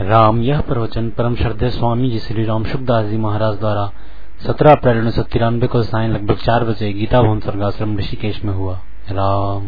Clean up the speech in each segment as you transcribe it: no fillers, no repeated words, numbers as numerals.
राम यह प्रवचन परम श्रद्धेय स्वामी जी श्री राम सुखदास जी महाराज द्वारा 17 अप्रैल 1993 को सायं लगभग 4 बजे गीता भवन स्वर्गाश्रम ऋषिकेश में हुआ। राम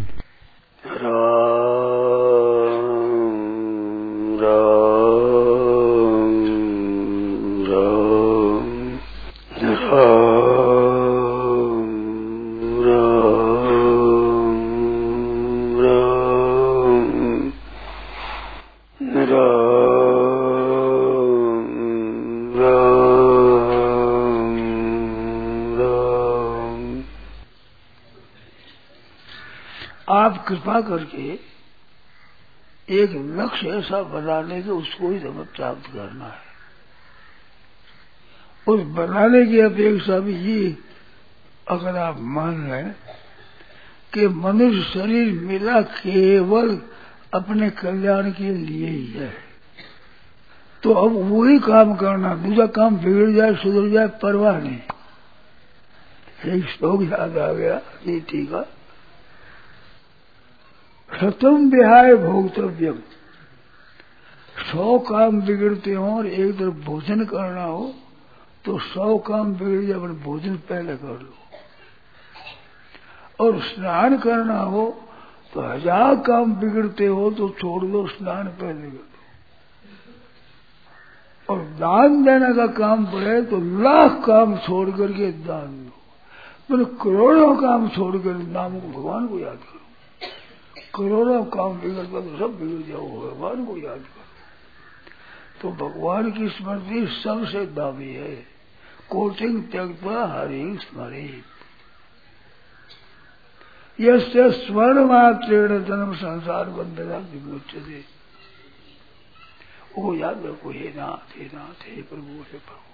आप कृपा करके एक लक्ष्य ऐसा बनाने के उसको ही हमें प्राप्त करना है। उस बनाने की अपेक्षा भी ये अगर आप मान लें कि मनुष्य शरीर मिला केवल अपने कल्याण के लिए ही है, तो अब वही काम करना, दूसरा काम बिगड़ जाए सुधर जाए परवाह नहीं। एक श्लोक याद आ गया नीति का, शतम विहाय भोक्तव्यम। 100 काम बिगड़ते हो और एक तरफ भोजन करना हो तो 100 काम बिगड़ जाए, अपने भोजन पहले कर लो। और स्नान करना हो तो 1000 काम बिगड़ते हो तो छोड़ दो, स्नान पहले कर दो। और दान देने का काम पड़े तो 1,00,000 काम छोड़ करके दान दो, मैंने करोड़ों काम छोड़कर नाम भगवान को याद करो। करोड़ों काम बिगड़ता तो सब बिगड़ जाओ, भगवान को याद करो। तो भगवान की स्मृति सबसे दावी है। कोटिंग त्यक्त्वा हरि स्मरेत्, यस्य स्वर्ण मात्रेण जन्म संसार बंधना विमुच्यते। वो याद रखो, हे नाथ हे नाथ, हे प्रभु हे प्रभु।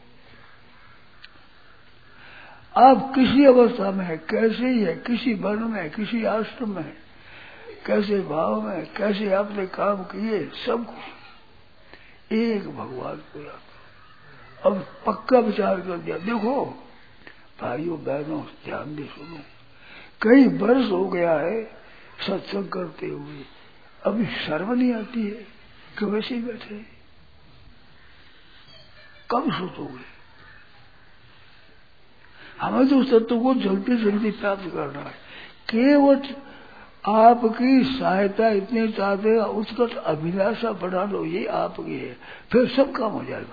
आप किसी अवस्था में है, कैसे ही है, किसी वर्ण में, किसी आश्रम में, कैसे भाव में, कैसे आपने काम किए, सब कुछ एक भगवान को याद करो। अब पक्का विचार कर दिया। देखो भाइयों बहनों, ध्यान दे सुनो, कई वर्ष हो गया है सत्संग करते हुए, अभी शर्म नहीं आती है कि वैसे ही बैठे। कब सोचोगे? हमें तो तत्व को जल्दी जल्दी प्राप्त करना है। केवल आपकी सहायता इतनी चाहते हैं, उत्कट अभिलाषा बढ़ा लो, ये आपकी है, फिर सब काम हो जाएगा।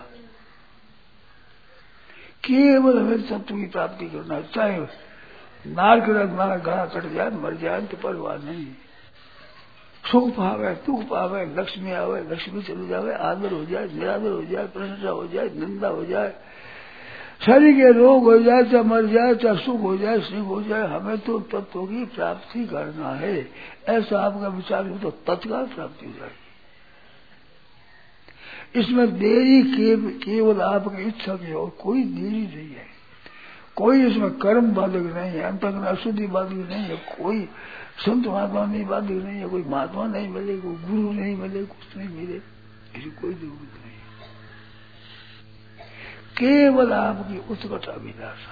केवल हमें तत्व की प्राप्ति करना है, चाहे नार के रखना गला कट जाए, मर जाए तो परवाह नहीं। सुख पावे, दुख पावे, लक्ष्मी आवे, लक्ष्मी चली जावे, आदर हो जाए, निरादर हो जाए, प्रशंसा हो जाए, निंदा हो जाए, शरीर के रोग हो जाए, चाहे मर जाए, चाहे सुख हो जाए, सुख हो जाए, हमें तो तत्व की प्राप्ति करना है। ऐसा आपका विचार हो तो तत्काल प्राप्ति हो जाएगी। इसमें देरी केवल आपकी इच्छा की और कोई देरी नहीं है। कोई इसमें कर्म बाधक नहीं है, अंतःकरण अशुद्धि बाधक नहीं है, कोई संत महात्मा नहीं बाधक नहीं है, कोई महात्मा नहीं मिले, कोई गुरु नहीं मिले, कुछ नहीं मिले, इसकी कोई जरूरत नहीं। केवल आपकी उत्कट अभिलाषा,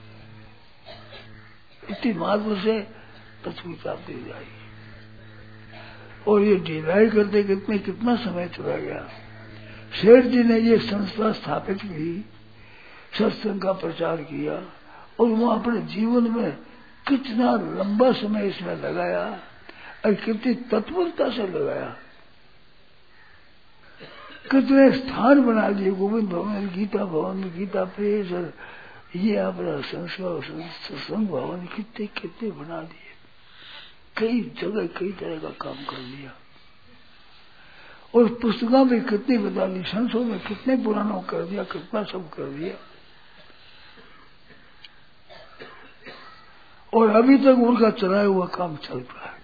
इतनी मात्र से तत्व की प्राप्ति हो जाएगी। और ये ढिलाई करते कितना समय चला गया। शेर जी ने ये संस्था स्थापित की, सत्संग का प्रचार किया, और वो अपने जीवन में कितना लंबा समय इसमें लगाया और कितनी तत्परता से लगाया। कितने स्थान बना दिए, गोविंद भवन, गीता भवन, गीता प्रेस, और ये अपना संस्कार सत्संग भवन कितने कितने बना दिए। कई जगह कई तरह का काम कर लिया। और पुस्तकों में कितनी बता दी, संसद में कितने पुराना कर दिया, कितना सब कर दिया। और अभी तक उनका चलाया हुआ काम चल रहा है।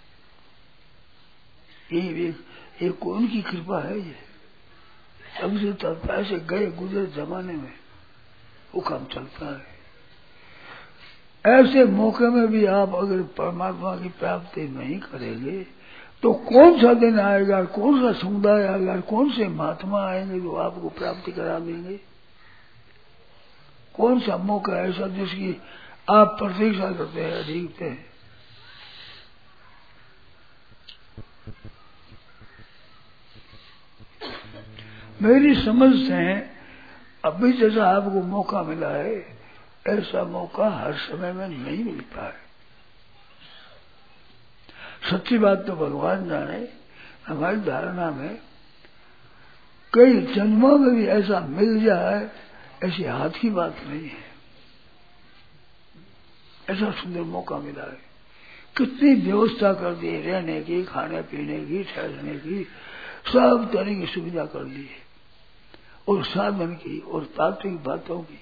ये उनकी कृपा है। ये अभी से चलता है, ऐसे गए गुजरे जमाने में वो काम चलता है। ऐसे मौके में भी आप अगर परमात्मा की प्राप्ति नहीं करेंगे तो कौन सा दिन आएगा, कौन सा समुदाय आएगा, कौन से महात्मा आएंगे जो आपको प्राप्ति करा देंगे? कौन सा मौका ऐसा जिसकी आप प्रतीक्षा करते हैं, देखते हैं? मेरी समझ से अभी जैसा आपको मौका मिला है ऐसा मौका हर समय में नहीं मिलता है। सच्ची बात तो भगवान जाने, हमारी धारणा में कई जन्मों में भी ऐसा मिल जाए ऐसी हाथ की बात नहीं है। ऐसा सुंदर मौका मिला है, कितनी व्यवस्था कर दी, रहने की, खाने पीने की, ठहरने की, सब तरह की सुविधा कर दी है, और साधन की और तात्विक बातों की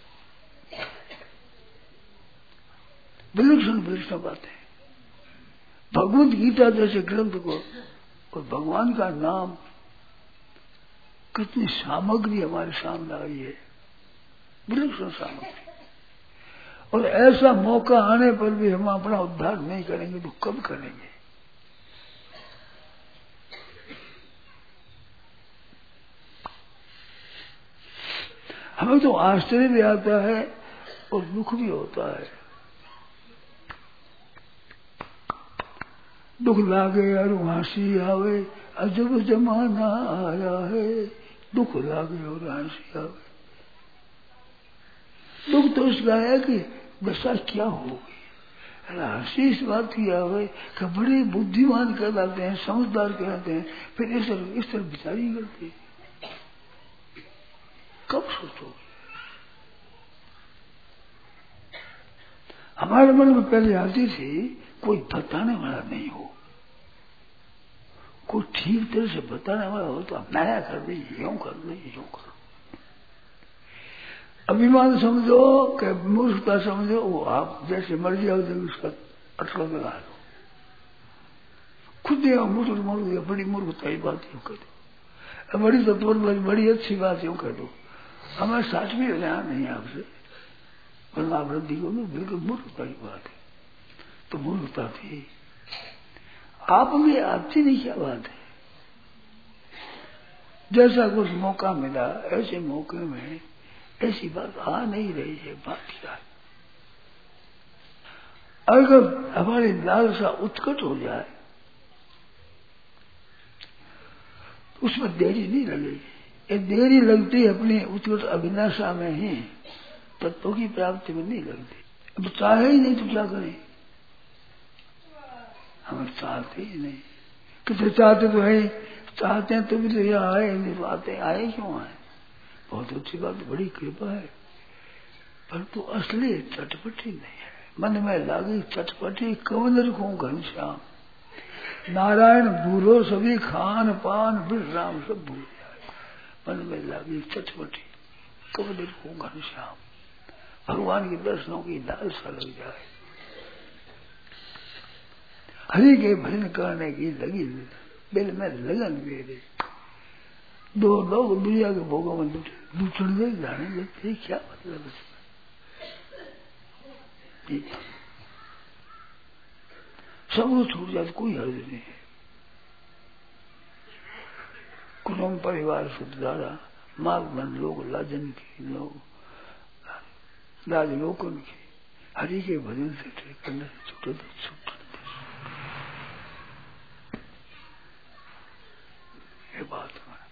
विलक्षण बातें। भगवत गीता जैसे ग्रंथ को और भगवान का नाम, कितनी सामग्री हमारे सामने आई है, विलक्षण सामग्री। और ऐसा मौका आने पर भी हम अपना उद्धार नहीं करेंगे तो कब करेंगे? हमें तो आश्चर्य भी आता है और दुख भी होता है। दुख लागे और हंसी आवे, अजब जमाना आया है। दुख लागे और हंसी आवे। दुख तो इसका है कि दशा क्या होगी। हंसी इस बात की आवे कि बड़े बुद्धिमान कहलाते हैं, समझदार कहलाते हैं, फिर इस तरह विचारी करते हैं। कब सोचोगे? हमारे मन में पहले आती थी कोई बताने वाला नहीं हो, कोई ठीक तरह से बताने वाला हो तो नया कर दे, यूं कर दे, यूं कर। अभिमान समझो कि मूर्खता समझो, वो आप जैसे मर्जी आओ जब उसका अटकल लगा लो। खुद मूर्ख बड़ी मूर्खता की बात यूं कर दो, बड़ी तत्व बड़ी अच्छी बात यूं कर दो। हमें साथ भी ध्यान नहीं आपसे, वरना वृद्धि को बिल्कुल मूर्खता की बात है। तो मूर्खता थी आप में, आपसे नहीं, क्या बात है। जैसा कुछ मौका मिला ऐसे मौके में ऐसी बात आ नहीं रही है। बात क्या है? अगर हमारी लालसा उत्कट हो जाए तो उसमें देरी नहीं लगेगी। ये देरी लगती अपनी उत्कट अभिलाषा में ही, तत्वों की प्राप्ति में नहीं लगती। अब चाहे ही नहीं तो क्या करें? हम चाहते ही नहीं। कितने चाहते तो है, चाहते हैं तो भी तो यह आए, नहीं तो आते आए क्यों आए? बहुत अच्छी बात, बड़ी कृपा है, परंतु असली चटपटी नहीं है। मन में लागी चटपटी कवन रखूं घनश्याम, नारायण भूलो सभी खान पान विश्राम सब भूल जाए। मन में लागी चटपटी कवन रखूं घनश्याम, भगवान के दर्शनों की लालसा लग जाए, हरि के भजन करने की लगी दिल में लगन मेरे। दो लोग दुनिया के भोगों में लुटने दे जाने देते, क्या मतलब इसमें? सब कुछ छूट जाए, कोई हर्ज नहीं है। कुटुंब परिवार सुधारा, मार्गमंड लोग, लाजन की लोग, राजलोकन की, हरि के भजन से करने से छूटे तो छूट। ये बात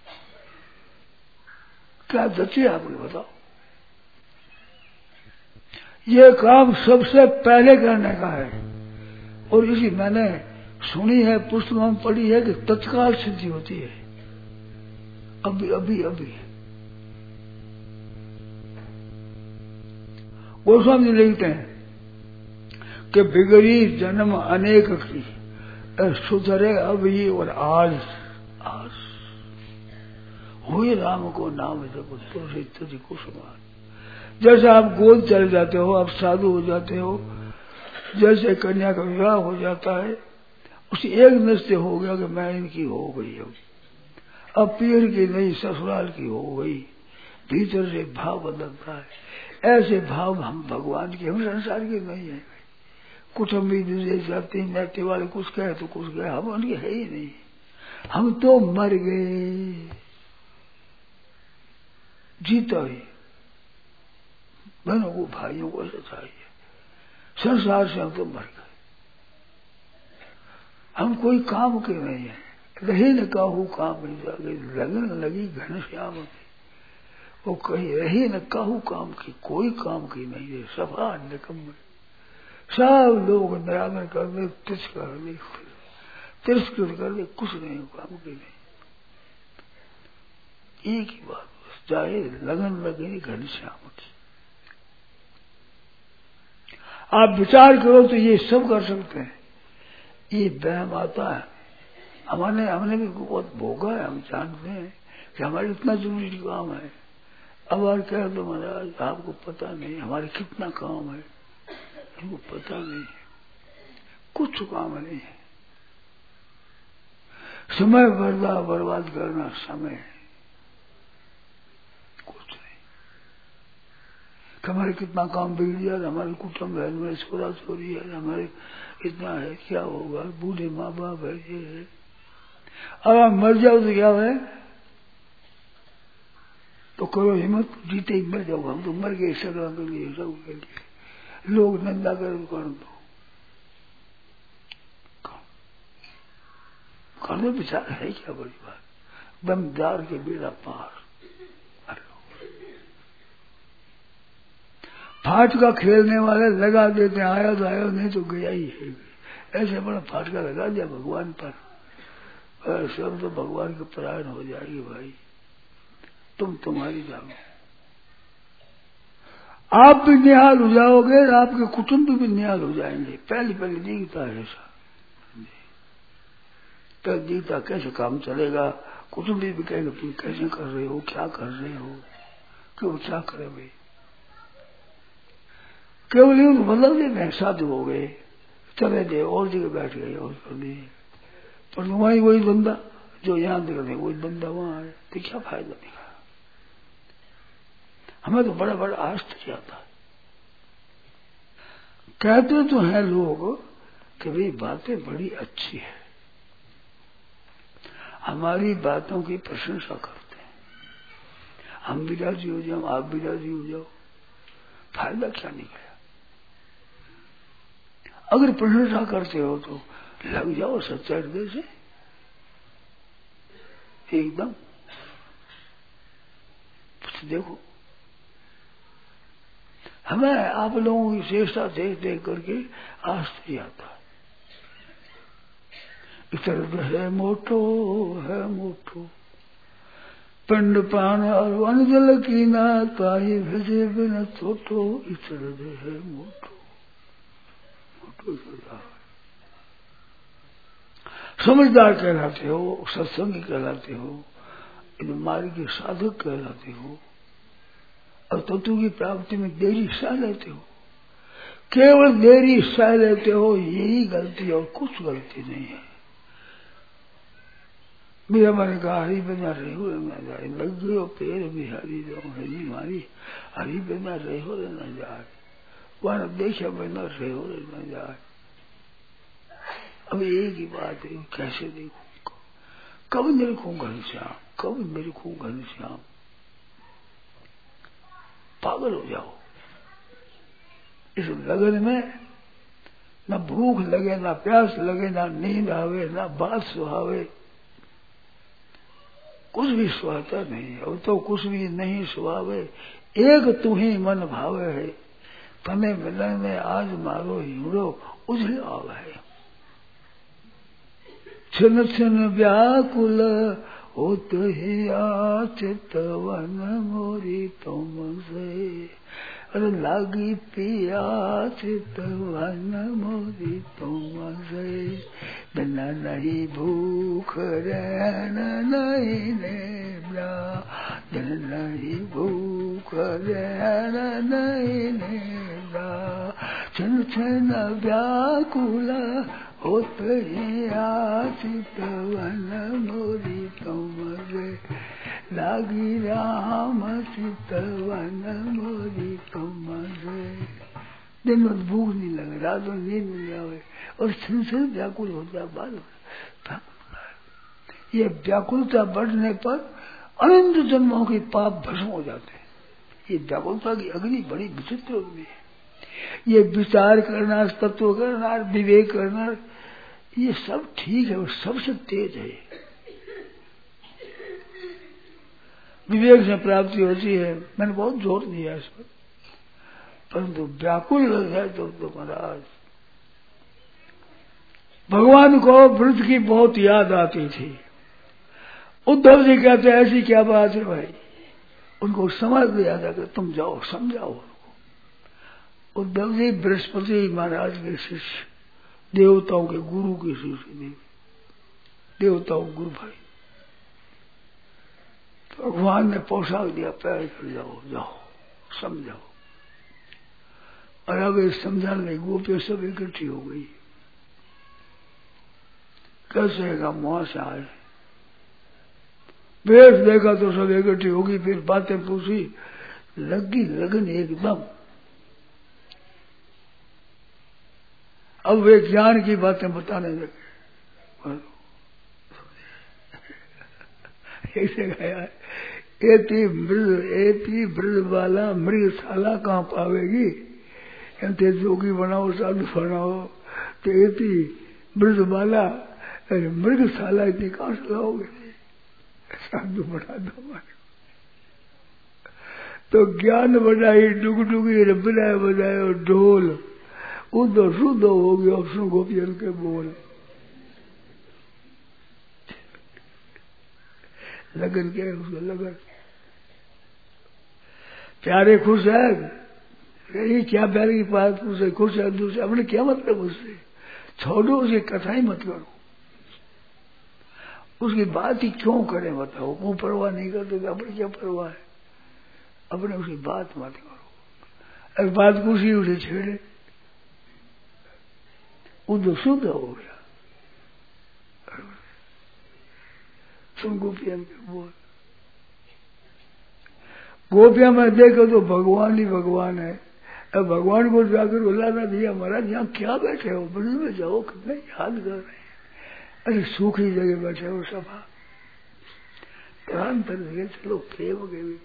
क्या जचे आपको बताओ? ये काम सबसे पहले करने का है, और इसी मैंने सुनी है, पुस्तकों में पढ़ी है कि तत्काल सिद्धि होती है। अभी अभी अभी गोस्वामी जी लिखते हैं कि बिगड़ी जन्म अनेक की, सुधरे अब ये और आज आज हुए राम को नाम जब तुझे तुझको समान। जैसे आप गोद चले जाते हो, आप साधु हो जाते हो, जैसे कन्या का विवाह हो जाता है, उसी एक निश्चय हो गया कि मैं इनकी हो गई हूँ, अब पीर की नहीं ससुराल की हो गई। भीतर से भाव बदलता है। ऐसे भाव हम भगवान के, हम संसार के नहीं है। कुटुंबी दूसरे जाति नाते वाले कुछ कहे तो कुछ कहे, हम उनके है ही नहीं। हम तो मर गए, जीता ही बहनों को भाइयों को ऐसा चाहिए। संसार से हम तो मर गए, हम कोई काम के नहीं है। रही न काहू काम जागे, लगन लगी घनश्याम की, वो कही रही न काहू काम की, कोई काम की नहीं है, सफा निकम्मे। सब लोग निरादर कर दे, तिरस्कृत कर दे, कुछ नहीं काम की नहीं। एक ही बात, चाहे लगन लगे घनश्याम की। आप विचार करो तो ये सब कर सकते हैं। ये वहम आता है, हमने भी बहुत भोगा है, हम जानते हैं कि हमारे इतना जरूरी काम है। अब और कह दो महाराज आपको पता नहीं हमारे कितना काम है, हमको पता नहीं है, कुछ काम नहीं है। समय बर्बाद करना, समय कुछ नहीं। हमारे कितना काम बिगड़ जाए, हमारे कुटुंब है, हमारे छोरा छोरी है, हमारे इतना है, क्या होगा, बूढ़े माँ बाप है, ये है। अब आप मर जाओ तो क्या है, तो करो हिम्मत, जीते ही मर जाओ, हम तो मर गए सगड़ा के लिए, सब के लिए। लोग निंदा कर दो, करने विचार है क्या बड़ी बात, दमदार के बेड़ा पार। फाटका खेलने वाले लगा देते, आया तो आया, नहीं तो गया ही है। ऐसे बड़ा फाटका लगा दिया भगवान पर, सब तो भगवान के परायण हो जाएगी भाई, तुम्हारी जानो। आप भी निहाल हो जाओगे, आपके कुटुंब भी निहाल हो जाएंगे। पहले दिखता है ऐसा, तो दिखता कैसे काम चलेगा, कुटुंब भी कहेंगे तुम कैसे कर रहे हो, क्या कर रहे हो, क्यों क्या करे भाई। केवल यूं बदल देते हैं, साधु हो गए, चले गए और जगह बैठ गए और कर दिए, पर वही वही बंदा जो यहाँ दिख रहे वही बंदा वहां है, तो क्या फायदा दिखा। हमें तो बड़ा बड़ा आश्चर्य आता है। कहते तो हैं लोग कि भाई बातें बड़ी अच्छी है, हमारी बातों की प्रशंसा करते हैं, हम भी राजी हो जाओ, आप भी राजी हो जाओ, फायदा क्या निकला। अगर प्रशंसा करते हो तो लग जाओ सच्चे हृदय से एकदम। देखो हमें आप लोगों की चेष्टा देख देख करके आश्चर्य आता है। इतर है मोटो पिंड पान और अनजल की ना ताई भेजे बिना छोटो, इतर है मोटो समझदार कहलाते हो, सत्संगी कहलाते हो, मार्ग के साधक कहलाते हो, और तत्व की प्राप्ति में देरी सह लेते हो। केवल देरी सह लेते हो, यही गलती और कुछ गलती नहीं है। मेरा मैंने कहा हरी बिना रेहो न जाए, लग गयो पेड़ बिहारी जो हरी मारी, हरी बिना रेहो न जाए, वह देखा बिना रेहो न जाए। अब एक ही बात है, कैसे देखूं, कब निरखूं घनश्याम, कब निरखूं घनश्याम। पागल हो जाओ इस लगन में, न भूख लगे, न प्यास लगे, न नींद आवे, न बात सुहावे, कुछ भी सुहाता नहीं। अब तो कुछ भी नहीं सुहावे, एक तू ही मन भावे है, तने मिलन में आज मारो हिमड़ो उजल आवे। छिन छिन व्याकुल होत ही आचित वन मोरी तुम से, अरे लागी पियास वन मोरी तुम से, बिना नहीं भूख रहना नहीं नेबरा, बिना नहीं भूख रहना नहीं नेबरा, छिन छिन व्याकुल होत ही आचित वन मोरी तुम से, लागी राम चितवन मोरी तुम से। दिन में भूख नहीं लगे, रात में नींद नहीं आवे, और छिन व्याकुल हो जाए बाल। ये व्याकुलता बढ़ने पर अनंत जन्मों के पाप भस्म हो जाते हैं। ये व्याकुलता की अग्नि बड़ी विचित्र अग्नि है। ये विचार करना, तत्व करना, विवेक करना, ये सब ठीक है, वो सबसे तेज है। विवेक से प्राप्ति होती है। मैंने बहुत जोर दिया इस पर, परंतु व्याकुल लग जाए तो महाराज भगवान को वृद्ध की बहुत याद आती थी। उद्धव जी कहते ऐसी क्या बात है भाई, उनको समझ दिया था कि तुम जाओ समझाओ उनको। उद्धव जी बृहस्पति महाराज के शिष्य, देवताओं के गुरु के शिष्य, देवताओं गुरु भाई। तो भगवान ने पोशाक दिया, पैर कर जाओ जाओ समझाओ। और अब ये समझाने गोपियां सब इकट्ठी हो गई। कैसे का वहां से आए, वेश देखा तो सब इकट्ठी होगी, फिर बातें पूछी, लगी लगन एकदम। अब वे ज्ञान की बातें बताने लगे। ऐसे गया एती ब्रज वाला मृगशाला कहाँ पावेगी, एमते जोगी बनाओ साधु बनाओ तो एती ब्रज वाला मृगशाला इतनी कहाँ से लाओगे, साधु बना दो हमारे। तो ज्ञान बढ़ाई डुगडुगी बजाए बजाए ढोल, उधर शुद्ध हो गया सुन गोपियन के बोल। लगन क्या है उसका लगन, प्यारे खुश है, यही क्या प्यारे की बात पूछे, खुश है दूसरे, अपने क्या मतलब उससे, छोड़ो उसकी कथा ही मत करो, उसकी बात ही क्यों करें बताओ। वो परवाह नहीं करते तो अपने क्या परवाह है, अपने उसकी बात मत करो। अगर बात पूछी उसे छेड़े, उधर शुद्ध हो गया। सुन गोपियन के बोल, गोपियां में देखो तो भगवान ही भगवान है। अब भगवान को जाकर बुलाना दिया, महाराज यहाँ क्या बैठे हो, ब्रज में जाओ, कितने याद कर रहे हैं। अरे सूखी जगह बैठे हो सभा, प्राण तर जगह चलो प्रेम के भी।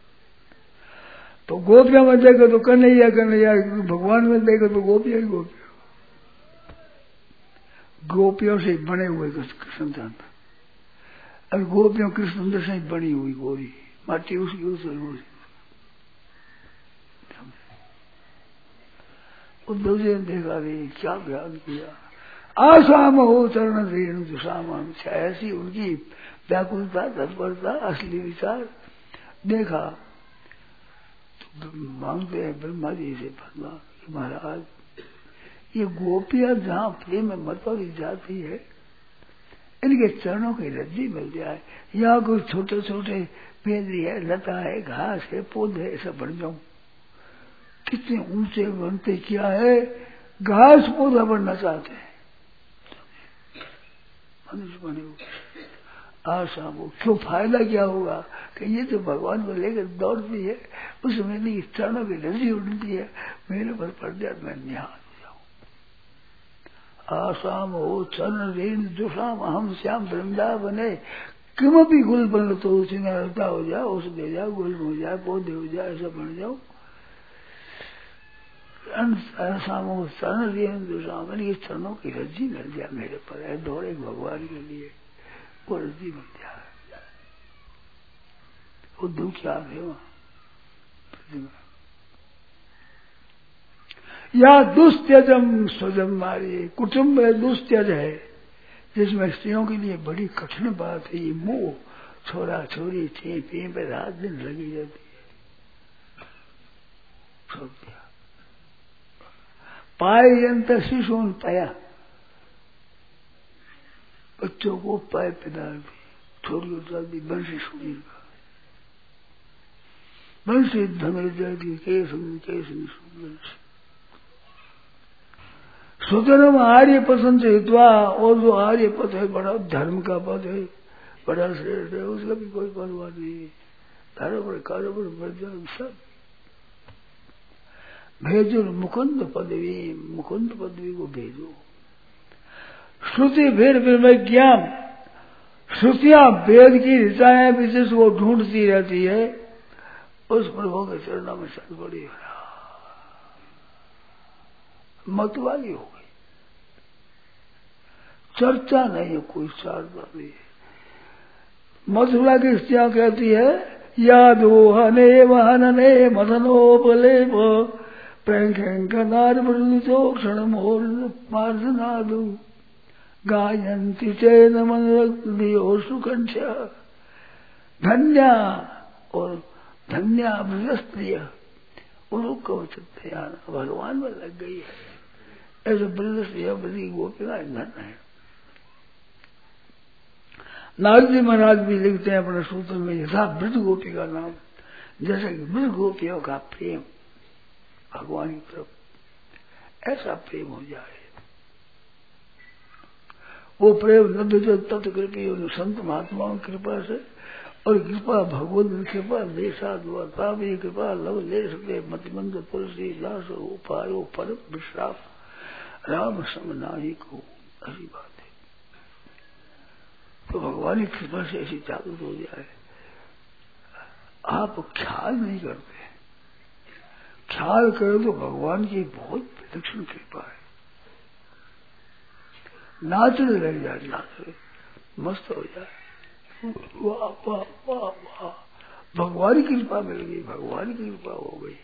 तो गोपियां में देखो तो कन्हैया कन्हैया, भगवान में देखो तो गोपियां ही गोपियां। गोपियों से बने हुए कृष्णचंद्र, और गोपियों कृष्णचंद्र से बनी हुई गोरी, माटी उसकी उस उद्धव जी ने देखा रे क्या बयान किया, आसाम हो चरण रेणु दुसाम, ऐसी उनकी व्याकुलता तत्परता असली विचार देखा। तो मांगते हैं ब्रह्मा जी से भगवान महाराज, ये गोपियां जहाँ प्रेम में मतवाली जाती है, इनके चरणों की रज्जी मिल जाए, यहाँ कुछ छोटे छोटे पेड़ है, लता है, घास है, पौधे है, सब बन जाऊं। कितने ऊंचे बनते, क्या है, घास पौधा बनना चाहते हैं मनुष्य बने हुए। आशा वो क्यों, फायदा क्या होगा कि ये तो भगवान को लेकर दौड़ती है, उसमें मेरी चरणों की रज्जी उड़ती है, मेरे पर पड़ जाए, मैं निहाल आसाम हो चरण रेन दुषाम हम श्याम वृंदावने किमपि गुल बन तो उसी में लता हो जाए, उस दे जाओ, गुल हो जाए, पौधे हो जाए, ऐसा बन जाओ। आसाम हो चरण रेन दुषाम, ये चरणों की रज्जी मिल जाए मेरे पर, है दौड़े भगवान के लिए, वो रज्जी मिल जाए। वो दुख क्या है वहां, या दुस्त्यजम स्वजम मारे, कुटुंब है दुस्त्यज है, जिसमें स्त्रियों के लिए बड़ी कठिन बात है ये मोह, छोरा छोरी छे पे पे रात दिन लगी जाती है, छोड़ दिया। पाए यंत्र शिशु पाया, बच्चों को पाए पिता दी, छोरी उतार दी, बंशी सुनी का बंशी धमर जाती, केस सुतरम आर्य पसंद से हितवा, और जो आर्य पद है बड़ा धर्म का पद है, बड़ा श्रेष्ठ है, उसका भी कोई परवाह नहीं। धर्म पर कार्य पर वर्जन सब भेजो, मुकुंद पदवी को भेजो। श्रुति भेद में ज्ञान, श्रुतियां वेद की ऋचाएं विशेष को ढूंढती रहती है, उस प्रभु के चरणों में सद बड़ी मतवाली हो गई, चर्चा नहीं है, कोई चर्चा नहीं है। मथुरा की स्त्रियां कहती है यादो हने महनने मथनोपलेप प्रैंखनार मृदुतो क्षण मोर मार्जनादु गायन्ति चैन मन सुकंठ्या धन्या और धन्या ब्रजस्त्रिय उनको भगवान में लग गई है। ऐसे ब्रजस्त्रिय बड़ी गोपिका धन है। नारद महाराज भी लिखते हैं अपने सूत्र में, यथा ब्रज गोपी का नाम, जैसे कि ब्रज गोपियों का प्रेम भगवान की तरफ, ऐसा प्रेम हो जाए। वो प्रेम न तत्कृपी संत महात्माओं की कृपा से, और कृपा भगवत कृपा देशाद भी कृपा लव ले सके मतिमंद तुलसी दास उपायो पर विश्राप राम समनाही को, ऐसी बात है। तो भगवान की कृपा से ऐसी जागृत हो जाए। आप ख्याल नहीं करते, ख्याल करो तो भगवान की बहुत विलक्षण कृपा है। नाचने लग जाए, नाचने मस्त हो जाए, वाह वाह वाह वाह, भगवान की कृपा मिल गई, भगवान की कृपा हो गई।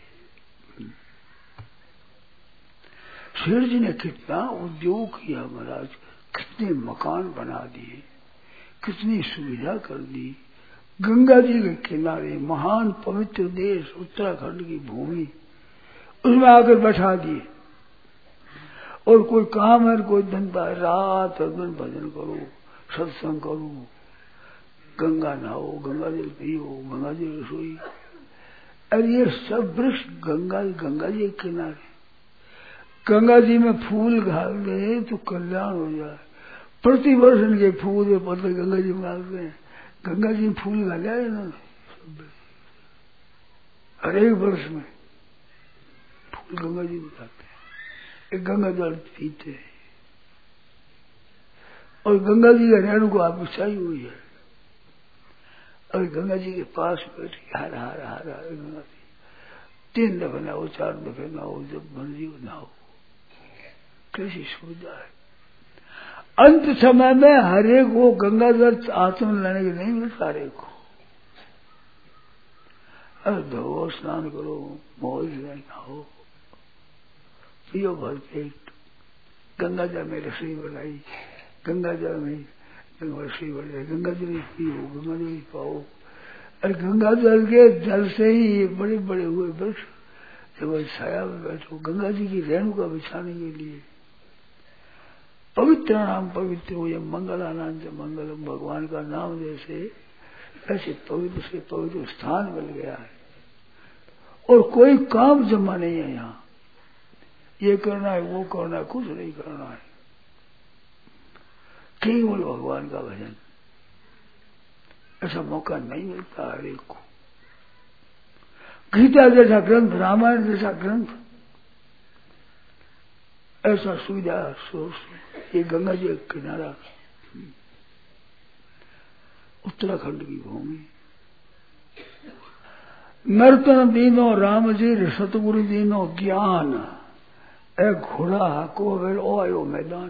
शेर जी ने कितना उद्योग किया महाराज, कितने मकान बना दिए, कितनी सुविधा कर दी। गंगा जी के किनारे महान पवित्र देश उत्तराखंड की भूमि, उसमें आकर बैठा दिए। और कोई काम है, कोई धंधा है, रात दिन भजन करो, सत्संग करो, गंगा नहाओ, गंगा जल पियो, गंगा जी रसोई। अरे ये सब वृक्ष गंगा जी के किनारे, गंगा जी में फूल घाल दे तो कल्याण हो जाए। प्रतिवर्ष इनके फूल पत्ते गंगा जी में डालते हैं। गंगा जी में फूल डाले इन्होंने, हर एक वर्ष में फूल गंगा जी में डालते हैं, एक गंगा जल पीते हैं। और गंगा जी के रेणु को आप बिछाई हुई है, और गंगा जी के पास बैठी हर हर हर हर गंगा जी 3 दफे नहाओ, 4 दफे नहाओ, जब मर्जी हो नहाओ, कैसी सुविधा है। अंत समय में हर एक को गंगा जल हाथ में लेने के नहीं मिलता, हर एक को। अरे धो, स्नान करो, मौज नहाओ, पियो भर पेट। गंगा जल में रसोई बनाई, गंगा जल में रसोई बनाई, गंगा जल पियो, गंगा जल पाओ। अरे गंगा जल के जल से ही बड़े बड़े हुए वृक्ष, जब छाया में बैठो, गंगा जी की रेणु का बिछाने के लिए। पवित्र नाम पवित्र हो, ये मंगलानाम से मंगलम, भगवान का नाम जैसे ऐसे पवित्र से पवित्र स्थान मिल गया है। और कोई काम जमा नहीं है यहाँ, ये करना है वो करना है, कुछ नहीं करना है, केवल भगवान का भजन। ऐसा मौका नहीं मिलता हर एक को। गीता जैसा ग्रंथ, रामायण जैसा ग्रंथ, ऐसा सुविधा सोच। ये गंगा जी का किनारा, उत्तराखंड की भूमि, नर्तन दीनो राम जी सतगुरु दीनो ज्ञान, एक घोड़ा को वेल ओ आयो मैदान,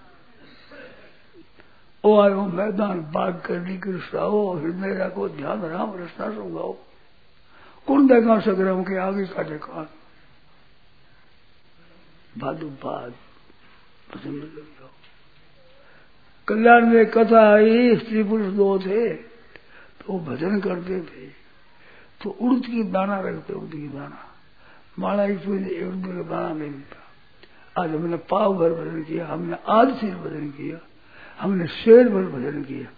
ओ आयो मैदान, बाग करने की रसाओ, हृदय रखो ध्यान, राम रसना सुगाओ, कौन देगा सग्राम के आगे काटे कान, भादु बाद पसंद कर जाओ। कल्याण में कथा आई, स्त्री पुरुष 2 थे, तो भजन करते थे, तो उड़द की दाना रखते, उड़द की दाना, माला की उड़द का दाना नहीं मिलता। आज हमने पाव भर भजन किया, हमने आध सिर भजन किया, हमने शेर भर भजन किया।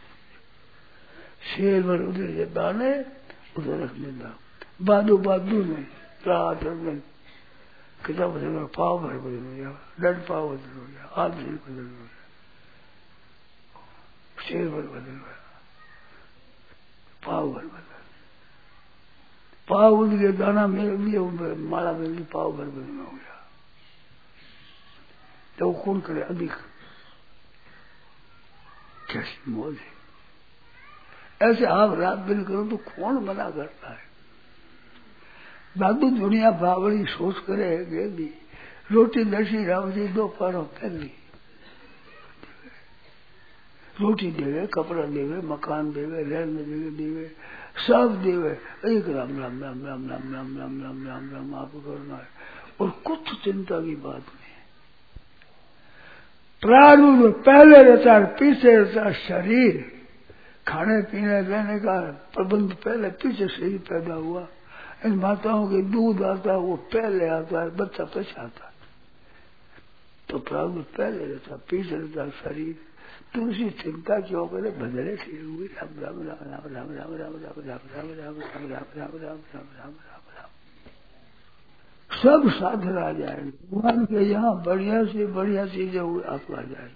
शेर भर उधर दाने उधर रखने दा, बादू बादू में रात दिन किताब भजन में पाव भर भजन हो गया, डंड पाव भजन हो गया, आध सिर भजन हो गया, शेर भर भजन हो गया, पाव भर भजन, पाव उड़ गया, दाना मिल गया, माला मिल गई, पाव भर भजन हो गया। तो कौन करे अधिक, कैसी मौज है। ऐसे आप रात दिन करो तो कौन मना करता है। दादू दुनिया बावड़ी सोच करे दी, रोटी दर्शी राम जी 2 पारों पहली, रोटी देवे, कपड़ा देवे, मकान देवे, रहने देवे, सब देव है, एक राम राम राम राम राम राम राम राम राम राम आपको करना है और कुछ चिंता की बात नहीं। प्रारूप पहले रहता है, पीछे रहता है शरीर। खाने पीने रहने का प्रबंध पहले, पीछे शरीर पैदा हुआ। इन माताओं के दूध आता है वो पहले आता है, बच्चा पीछे आता है। तो प्रारूप पहले रहता, पीछे रहता शरीर। तुलसी चिंता क्यों करे, भजने ठीक हुई। राम राम राम राम राम राम राम राम राम राम राम राम राम राम राम राम राम राम। सब साधन आ जाएंगे भगवान के यहाँ। बढ़िया से बढ़िया चीजें आपको आ जाएगी।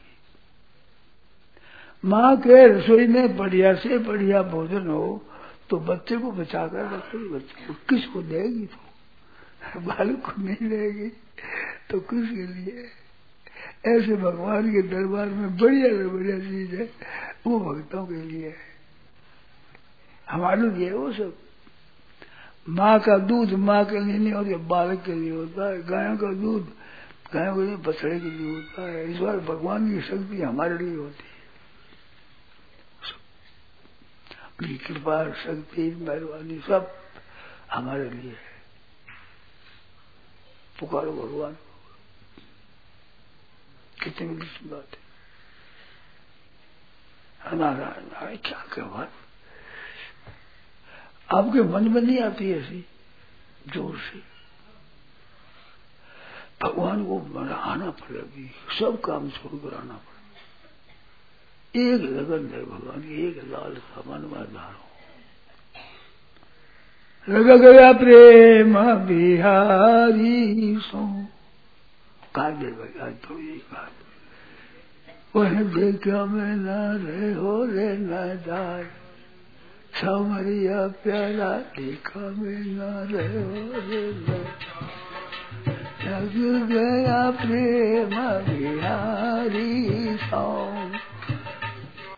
माँ के रसोई में बढ़िया से बढ़िया भोजन हो तो बच्चे को बचा कर रखेगी। बच्चे को किसको देगी? तो बालक को नहीं देगी तो किसके लिए? ऐसे भगवान के दरबार में बढ़िया से बढ़िया चीज है, वो भक्तों के लिए है, हमारे लिए वो सब। माँ का दूध माँ के लिए नहीं होता, बालक के लिए होता है। गायों का दूध गायों के लिए, बछड़े के लिए होता है। इस बार भगवान की शक्ति हमारे लिए होती है। अपनी कृपा शक्ति मेहरबानी सब हमारे लिए है। पुकारो भगवान, कितनी बड़ी बात है। नारायण क्या कहवा, आपके मन में नहीं आती ऐसी जोर से। भगवान को आना पड़ेगी, सब काम छोड़कर आना पड़ेगा। एक लगन है भगवान की, एक लालसा मन में धारो। लग गया प्रेम बिहारी सो, काट दे भाई आज थोड़ी बात। वह देखा मैं न रहे हो रे न जाए, सामरिया प्यारा देखा मैं न रहे हो रे न। लग गया प्रेम बिहारी सो,